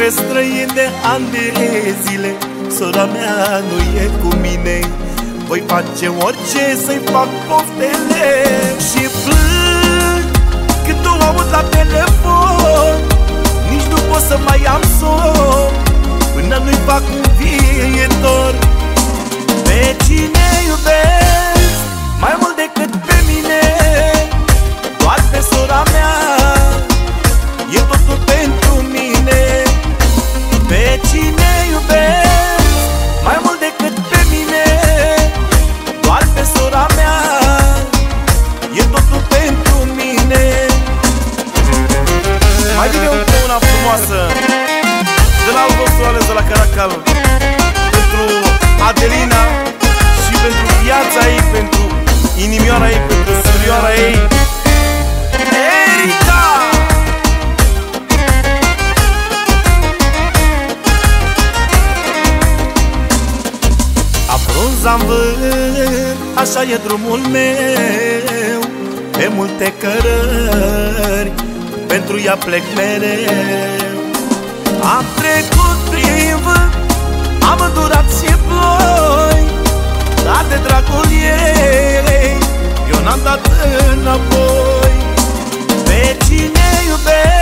între străini de ani de zile. Sora mea nu e cu mine, voi face orice să-i fac poftele. Și plâng când o aud la telefon, nici nu pot să mai am somn până nu-i fac un viitor. Pe cine iubesc mai mult decât pe mine? Doar pe sora mea, e totul pentru mine. Pe cine iubesc mai mult decât pe mine? Doar pe sora mea, e totul pentru mine. Mai bine una frumoasă de la Algosoales de la Caracal, pentru Adelina și pentru viața ei, pentru inimioara ei, pentru surioara ei, Erica! A frunza-n vânt, așa e drumul meu, pe multe cărări, pentru ea plec mereu. Am trecut prin vânt, am îndurat și ploi, dar de dragul ei eu n-am dat înapoi. Pe cine iubesc